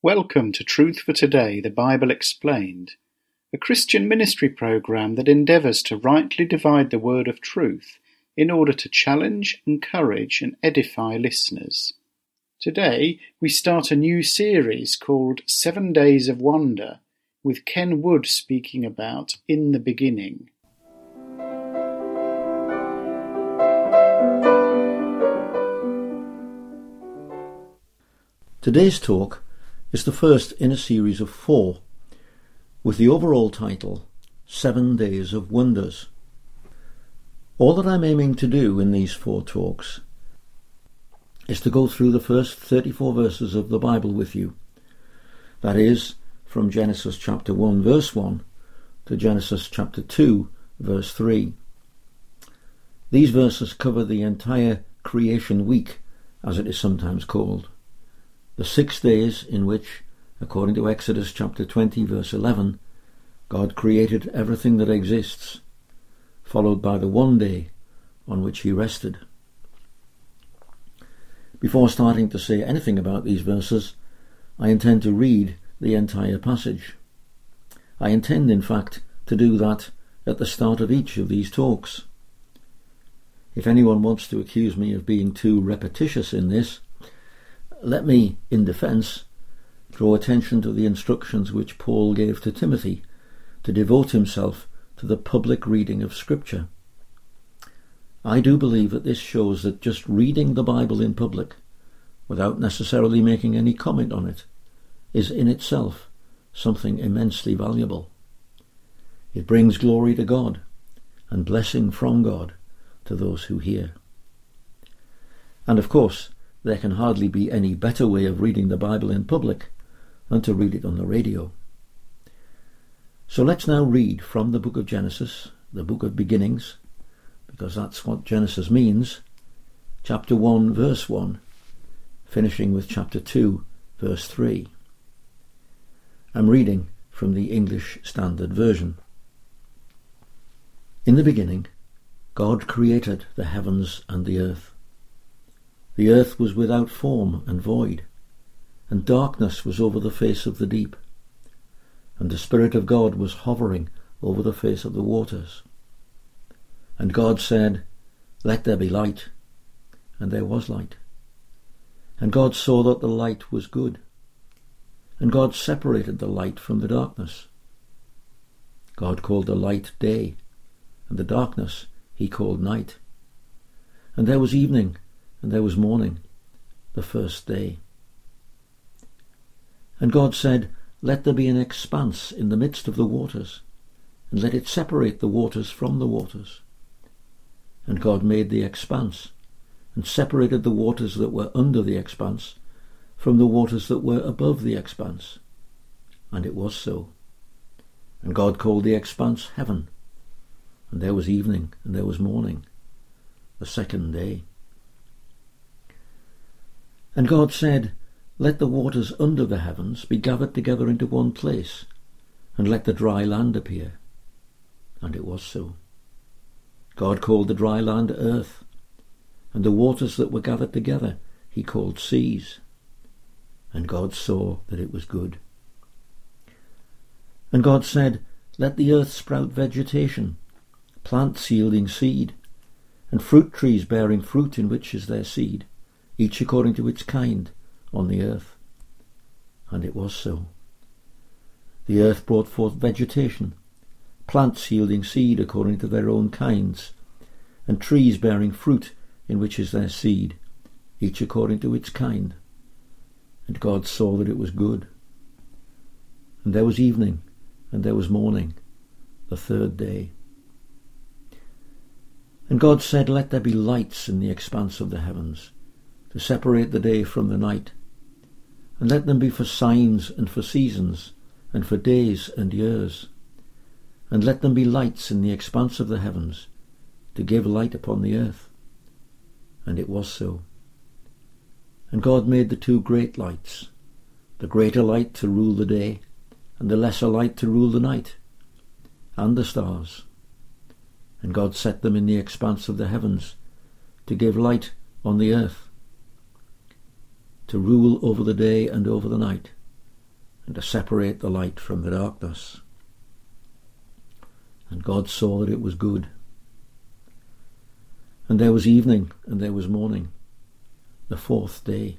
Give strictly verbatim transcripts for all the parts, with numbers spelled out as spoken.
Welcome to Truth for Today, the Bible Explained, a Christian ministry program that endeavours to rightly divide the word of truth in order to challenge, encourage and edify listeners. Today we start a new series called Seven Days of Wonder, with Ken Wood speaking about In the Beginning. Today's talk is the first in a series of four, with the overall title, Seven Days of Wonders. All that I'm aiming to do in these four talks is to go through the first thirty-four verses of the Bible with you. That is, from Genesis chapter one verse one to Genesis chapter two verse three. These verses cover the entire creation week, as it is sometimes called. The six days in which, according to Exodus chapter twenty verse eleven, God created everything that exists, followed by the one day on which he rested. Before starting to say anything about these verses, I intend to read the entire passage. I intend, in fact, to do that at the start of each of these talks. If anyone wants to accuse me of being too repetitious in this, let me, in defence, draw attention to the instructions which Paul gave to Timothy to devote himself to the public reading of Scripture. I do believe that this shows that just reading the Bible in public, without necessarily making any comment on it, is in itself something immensely valuable. It brings glory to God and blessing from God to those who hear. And of course, there can hardly be any better way of reading the Bible in public than to read it on the radio. So let's now read from the book of Genesis, the book of beginnings, because that's what Genesis means, chapter one verse one, finishing with chapter two verse three. I'm reading from the English Standard Version. In the beginning, God created the heavens and the earth. The earth was without form and void, and darkness was over the face of the deep, and the Spirit of God was hovering over the face of the waters. And God said, "Let there be light," and there was light. And God saw that the light was good, and God separated the light from the darkness. God called the light day, and the darkness he called night. And there was evening, and there was morning, the first day. And God said, "Let there be an expanse in the midst of the waters, and let it separate the waters from the waters." And God made the expanse, and separated the waters that were under the expanse from the waters that were above the expanse. And it was so. And God called the expanse heaven. And there was evening, and there was morning, the second day. And God said, "Let the waters under the heavens be gathered together into one place, and let the dry land appear." And it was so. God called the dry land earth, and the waters that were gathered together he called seas. And God saw that it was good. And God said, "Let the earth sprout vegetation, plants yielding seed, and fruit trees bearing fruit in which is their seed, each according to its kind, on the earth." And it was so. The earth brought forth vegetation, plants yielding seed according to their own kinds, and trees bearing fruit in which is their seed, each according to its kind. And God saw that it was good. And there was evening, and there was morning, the third day. And God said, "Let there be lights in the expanse of the heavens, to separate the day from the night, and let them be for signs and for seasons, and for days and years. And let them be lights in the expanse of the heavens, to give light upon the earth." And it was so. And God made the two great lights, the greater light to rule the day, and the lesser light to rule the night, and the stars. And God set them in the expanse of the heavens, to give light on the earth, to rule over the day and over the night, and to separate the light from the darkness. And God saw that it was good. And there was evening, and there was morning, the fourth day.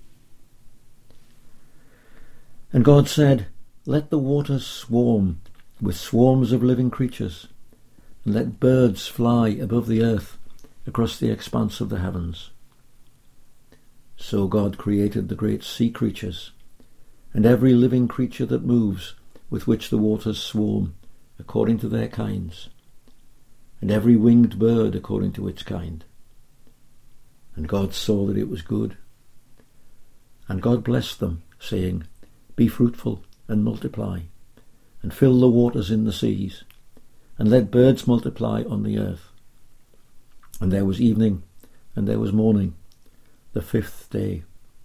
And God said, "Let the waters swarm with swarms of living creatures, and let birds fly above the earth across the expanse of the heavens." So God created the great sea creatures, and every living creature that moves, with which the waters swarm, according to their kinds, and every winged bird according to its kind. And God saw that it was good. And God blessed them, saying, "Be fruitful and multiply, and fill the waters in the seas, and let birds multiply on the earth." And there was evening, and there was morning, the fifth day.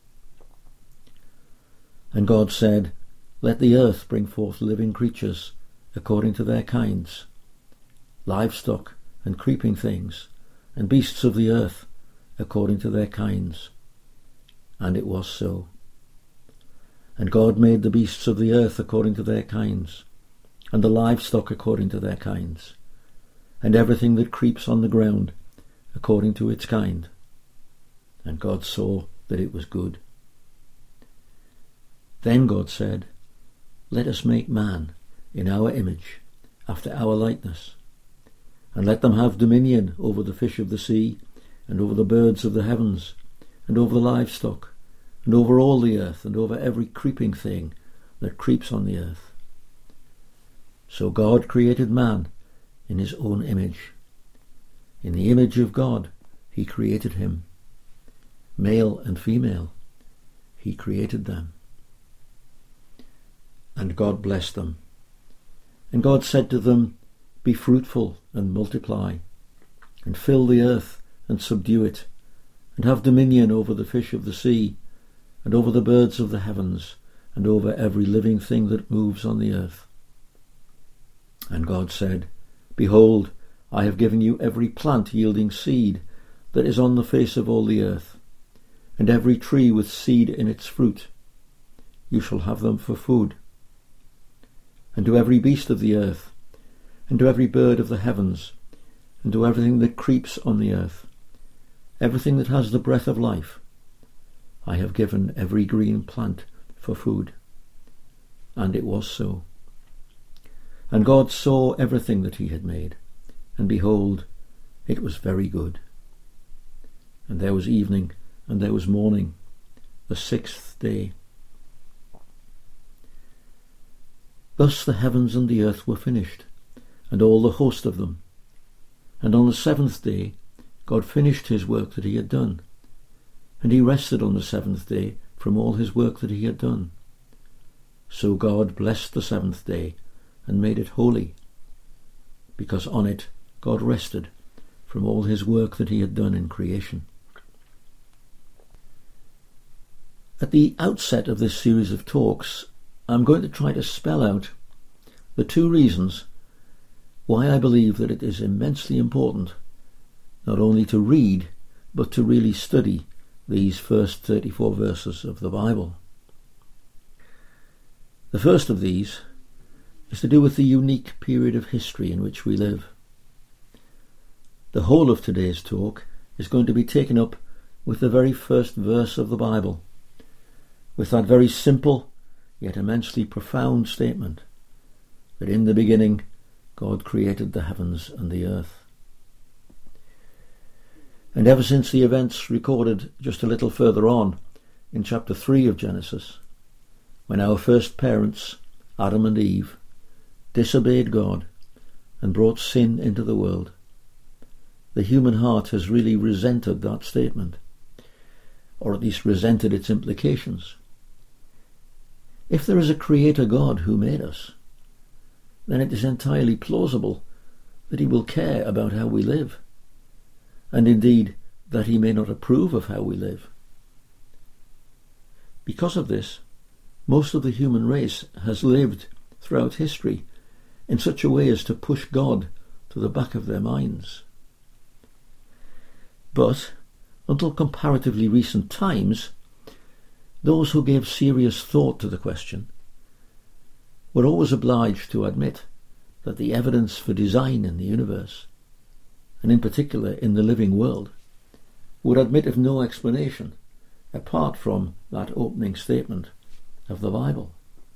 And God said, "Let the earth bring forth living creatures according to their kinds, livestock and creeping things, and beasts of the earth according to their kinds." And it was so. And God made the beasts of the earth according to their kinds, and the livestock according to their kinds, and everything that creeps on the ground according to its kind. And God saw that it was good. Then God said, "Let us make man in our image, after our likeness, and let them have dominion over the fish of the sea, and over the birds of the heavens, and over the livestock, and over all the earth, and over every creeping thing that creeps on the earth." So God created man in his own image. In the image of God he created him. Male and female he created them. And God blessed them. And God said to them, "Be fruitful and multiply, and fill the earth and subdue it, and have dominion over the fish of the sea, and over the birds of the heavens, and over every living thing that moves on the earth." And God said, "Behold, I have given you every plant yielding seed that is on the face of all the earth, and every tree with seed in its fruit. You shall have them for food. And to every beast of the earth, and to every bird of the heavens, and to everything that creeps on the earth, everything that has the breath of life, I have given every green plant for food." And it was so. And God saw everything that he had made, and behold, it was very good. And there was evening, and there was morning, the sixth day. Thus the heavens and the earth were finished, and all the host of them. And on the seventh day God finished his work that he had done, and he rested on the seventh day from all his work that he had done. So God blessed the seventh day and made it holy, because on it God rested from all his work that he had done in creation. At the outset of this series of talks, I'm going to try to spell out the two reasons why I believe that it is immensely important not only to read, but to really study these first thirty-four verses of the Bible. The first of these is to do with the unique period of history in which we live. The whole of today's talk is going to be taken up with the very first verse of the Bible, with that very simple yet immensely profound statement that in the beginning God created the heavens and the earth. And ever since the events recorded just a little further on in chapter three of Genesis, when our first parents, Adam and Eve, disobeyed God and brought sin into the world, the human heart has really resented that statement, or at least resented its implications. If there is a creator God who made us, then it is entirely plausible that he will care about how we live, and indeed that he may not approve of how we live. Because of this, most of the human race has lived throughout history in such a way as to push God to the back of their minds. But until comparatively recent times, those who gave serious thought to the question we're always obliged to admit that the evidence for design in the universe, and in particular in the living world, would admit of no explanation apart from that opening statement of the Bible.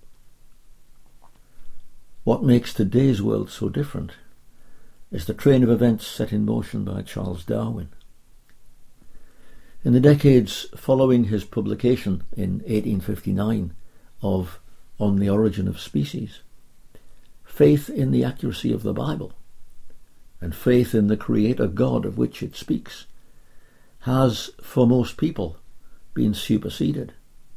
What makes today's world so different is the train of events set in motion by Charles Darwin. In the decades following his publication in eighteen fifty-nine of On the Origin of Species, faith in the accuracy of the Bible and faith in the Creator God of which it speaks has, for most people, been superseded.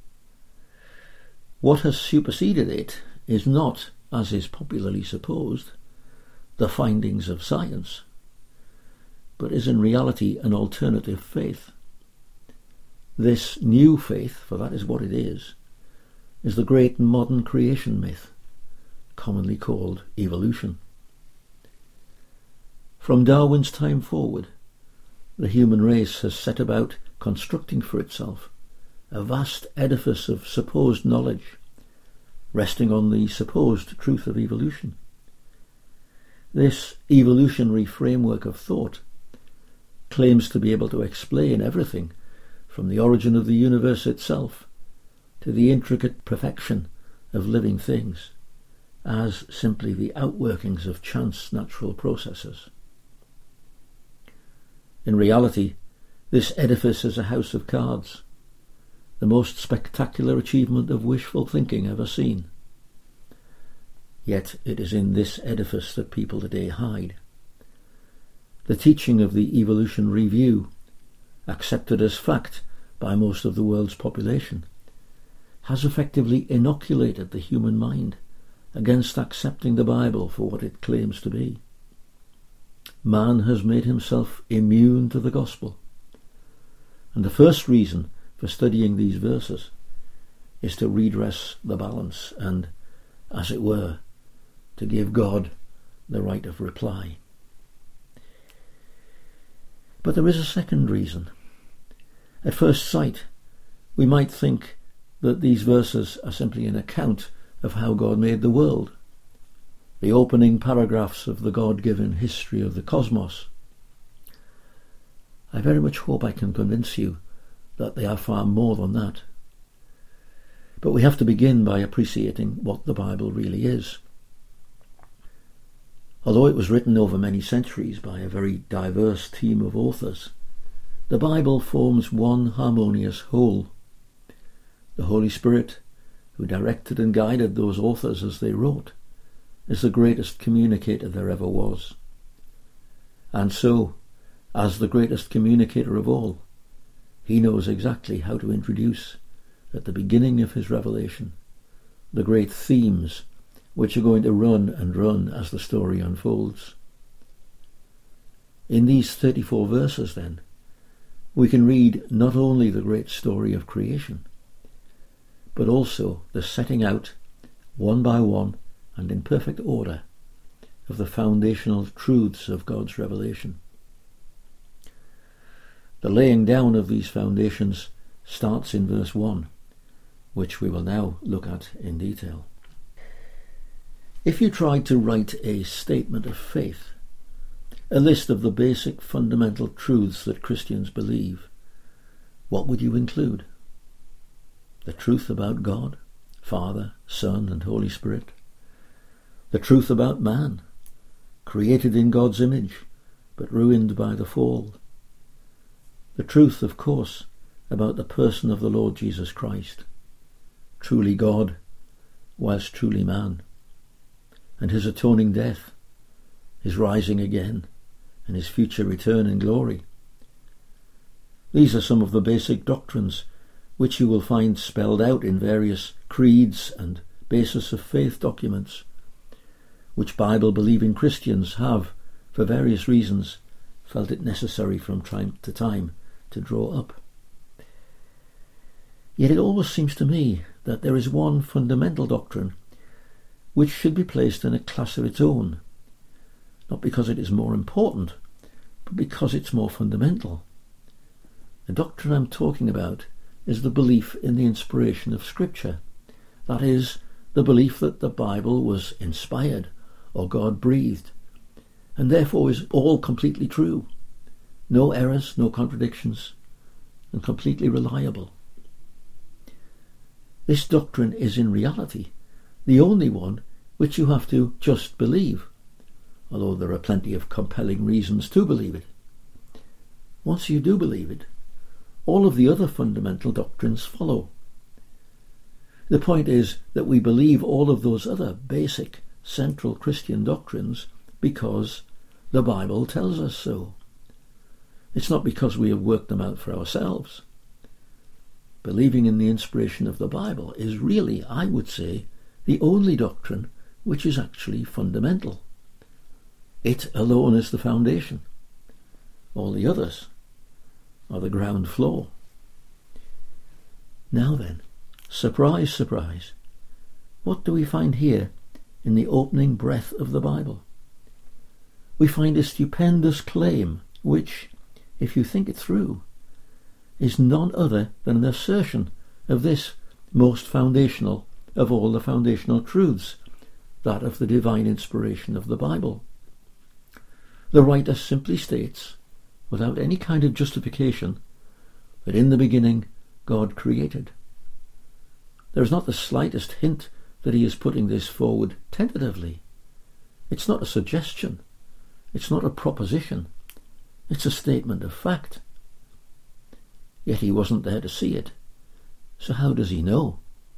What has superseded it is not, as is popularly supposed, the findings of science, but is in reality an alternative faith. This new faith, for that is what it is, is the great modern creation myth, commonly called evolution. From Darwin's time forward, the human race has set about constructing for itself a vast edifice of supposed knowledge, resting on the supposed truth of evolution. This evolutionary framework of thought claims to be able to explain everything from the origin of the universe itself to the intricate perfection of living things as simply the outworkings of chance natural processes. In reality, this edifice is a house of cards, the most spectacular achievement of wishful thinking ever seen. Yet it is in this edifice that people today hide. The teaching of the evolutionary view, accepted as fact by most of the world's population, has effectively inoculated the human mind against accepting the Bible for what it claims to be. Man has made himself immune to the gospel. And the first reason for studying these verses is to redress the balance and, as it were, to give God the right of reply. But there is a second reason. At first sight, we might think that these verses are simply an account of how God made the world, the opening paragraphs of the God-given history of the cosmos. I very much hope I can convince you that they are far more than that. But we have to begin by appreciating what the Bible really is. Although it was written over many centuries by a very diverse team of authors, the Bible forms one harmonious whole. The Holy Spirit, who directed and guided those authors as they wrote, is the greatest communicator there ever was. And so, as the greatest communicator of all, he knows exactly how to introduce, at the beginning of his revelation, the great themes which are going to run and run as the story unfolds. In these thirty-four verses, then, we can read not only the great story of creation, but also the setting out, one by one and in perfect order, of the foundational truths of God's revelation. The laying down of these foundations starts in verse one, which we will now look at in detail. If you tried to write a statement of faith, a list of the basic fundamental truths that Christians believe, what would you include? The truth about God, Father, Son, and Holy Spirit. The truth about man, created in God's image, but ruined by the fall. The truth, of course, about the person of the Lord Jesus Christ, truly God, whilst truly man, and his atoning death, his rising again, and his future return in glory. These are some of the basic doctrines which you will find spelled out in various creeds and basis of faith documents, which Bible-believing Christians have, for various reasons, felt it necessary from time to time to draw up. Yet it always seems to me that there is one fundamental doctrine which should be placed in a class of its own, not because it is more important, but because it's more fundamental. The doctrine I'm talking about is the belief in the inspiration of Scripture, that is, the belief that the Bible was inspired or God-breathed, and therefore is all completely true, no errors, no contradictions, and completely reliable. This doctrine is in reality the only one which you have to just believe, although there are plenty of compelling reasons to believe it. Once you do believe it, all of the other fundamental doctrines follow. The point is that we believe all of those other basic central Christian doctrines because the Bible tells us so. It's not because we have worked them out for ourselves. Believing in the inspiration of the Bible is really, I would say, the only doctrine which is actually fundamental. It alone is the foundation. All the others are the ground floor. Now then, surprise, surprise, what do we find here in the opening breath of the Bible? We find a stupendous claim which, if you think it through, is none other than an assertion of this most foundational of all the foundational truths, that of the divine inspiration of the Bible. The writer simply states, without any kind of justification, that in the beginning God created. There is not the slightest hint that he is putting this forward tentatively. It's not a suggestion. It's not a proposition. It's a statement of fact. Yet he wasn't there to see it. So how does he know?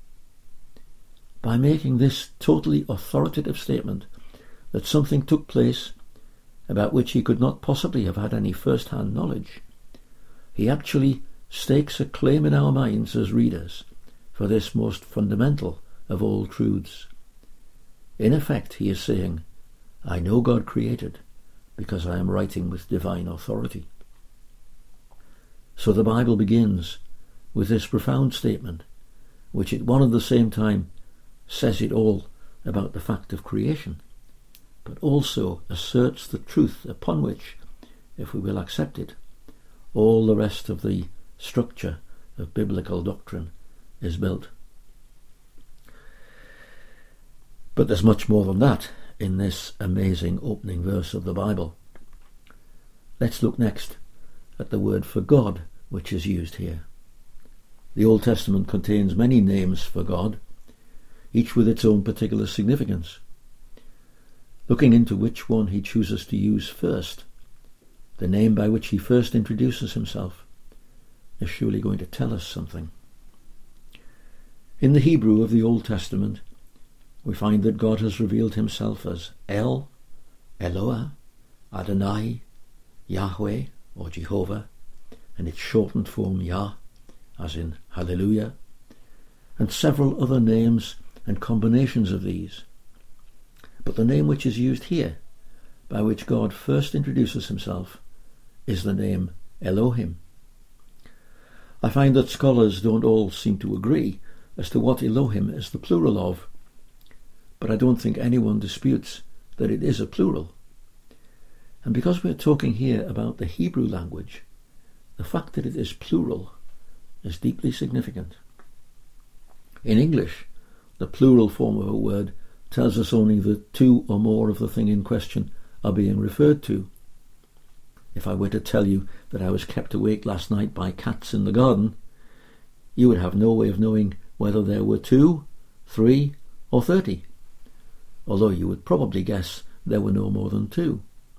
By making this totally authoritative statement that something took place about which he could not possibly have had any first-hand knowledge, he actually stakes a claim in our minds as readers for this most fundamental of all truths. In effect, he is saying, I know God created because I am writing with divine authority. So the Bible begins with this profound statement, which at one and the same time says it all about the fact of creation, but also asserts the truth upon which, if we will accept it, all the rest of the structure of biblical doctrine is built. But there's much more than that in this amazing opening verse of the Bible. Let's look next at the word for God which is used here. The Old Testament contains many names for God, each with its own particular significance. Looking into which one he chooses to use first, the name by which he first introduces himself, is surely going to tell us something. In the Hebrew of the Old Testament, we find that God has revealed himself as El, Eloah, Adonai, Yahweh or Jehovah, and its shortened form Yah, as in Hallelujah, and several other names and combinations of these. But the name which is used here, by which God first introduces himself, is the name Elohim. I find that scholars don't all seem to agree as to what Elohim is the plural of, but I don't think anyone disputes that it is a plural. And because we're talking here about the Hebrew language, the fact that it is plural is deeply significant. In English, the plural form of a word tells us only that two or more of the thing in question are being referred to. If I were to tell you that I was kept awake last night by cats in the garden, you would have no way of knowing whether there were two, three, or thirty, although you would probably guess there were no more than two.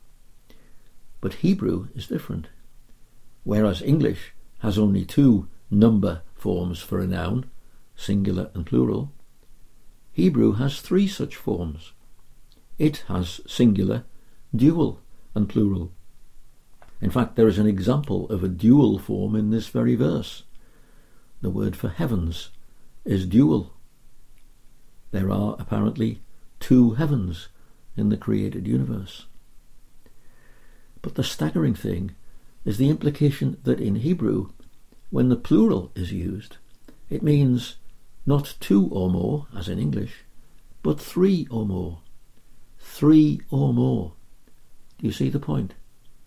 But Hebrew is different. Whereas English has only two number forms for a noun, singular and plural, Hebrew has three such forms. It has singular, dual, and plural. In fact, there is an example of a dual form in this very verse. The word for heavens is dual. There are apparently two heavens in the created universe. But the staggering thing is the implication that in Hebrew, when the plural is used, it means not two or more, as in English, but three or more. Three or more. Do you see the point?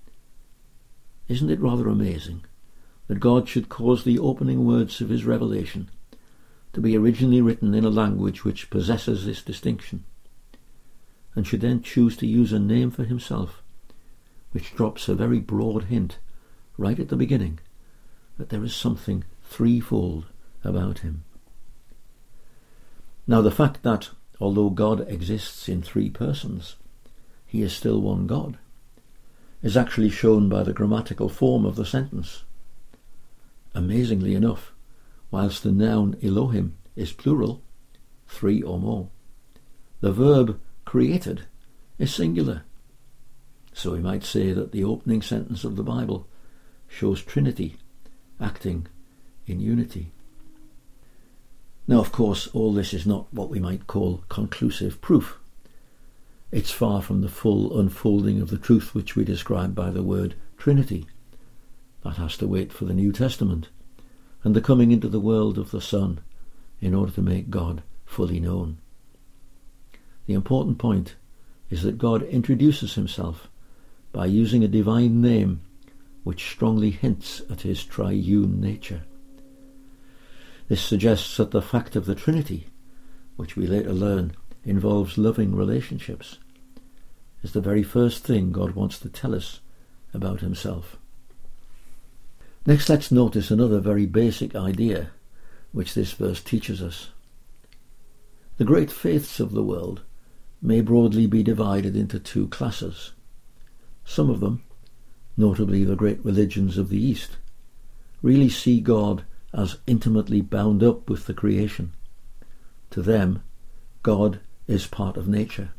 Isn't it rather amazing that God should cause the opening words of his revelation to be originally written in a language which possesses this distinction, and should then choose to use a name for himself which drops a very broad hint right at the beginning that there is something threefold about him. Now, the fact that, although God exists in three persons, he is still one God, is actually shown by the grammatical form of the sentence. Amazingly enough, whilst the noun Elohim is plural, three or more, the verb created is singular. So we might say that the opening sentence of the Bible shows Trinity acting in unity. Now, of course, all this is not what we might call conclusive proof. It's far from the full unfolding of the truth which we describe by the word Trinity. That has to wait for the New Testament and the coming into the world of the Son in order to make God fully known. The important point is that God introduces himself by using a divine name which strongly hints at his triune nature. This suggests that the fact of the Trinity, which we later learn involves loving relationships, is the very first thing God wants to tell us about himself. Next, let's notice another very basic idea which this verse teaches us. The great faiths of the world may broadly be divided into two classes. Some of them, notably the great religions of the East, really see God as intimately bound up with the creation. To them, God is part of nature.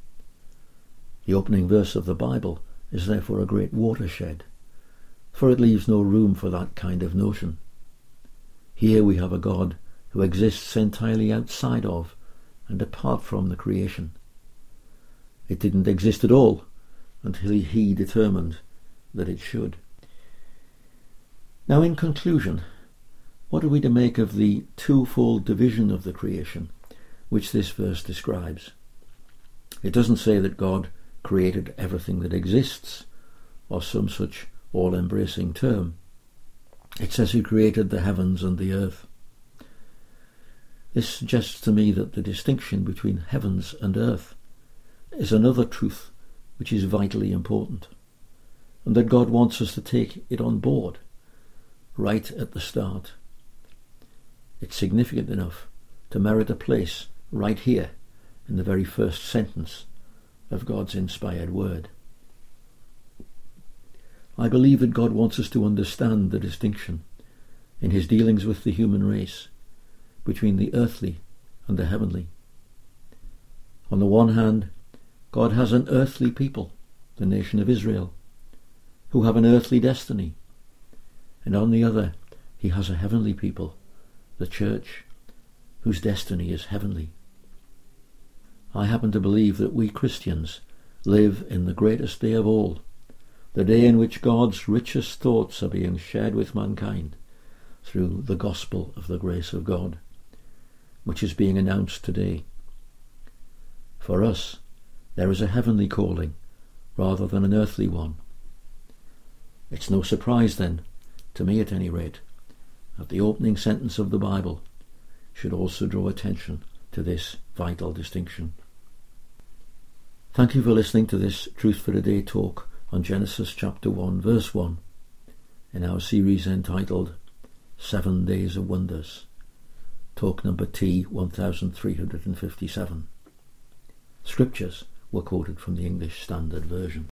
The opening verse of the Bible is therefore a great watershed, for it leaves no room for that kind of notion. Here we have a God who exists entirely outside of and apart from the creation. It didn't exist at all until he determined that it should. Now, in conclusion, what are we to make of the twofold division of the creation which this verse describes? It doesn't say that God created everything that exists, or some such all-embracing term. It says he created the heavens and the earth. This suggests to me that the distinction between heavens and earth is another truth which is vitally important, and that God wants us to take it on board right at the start. It's significant enough to merit a place right here in the very first sentence of God's inspired word. I believe that God wants us to understand the distinction in his dealings with the human race between the earthly and the heavenly. On the one hand, God has an earthly people, the nation of Israel, who have an earthly destiny, and on the other, he has a heavenly people, the church, whose destiny is heavenly. I happen to believe that we Christians live in the greatest day of all, the day in which God's richest thoughts are being shared with mankind through the gospel of the grace of God, which is being announced today. For us, there is a heavenly calling rather than an earthly one. It's no surprise then, to me at any rate, that the opening sentence of the Bible should also draw attention to this vital distinction. Thank you for listening to this Truth for Today talk on Genesis chapter one verse one in our series entitled Seven Days of Wonders, talk number T one thousand three hundred fifty-seven. Scriptures were quoted from the English Standard Version.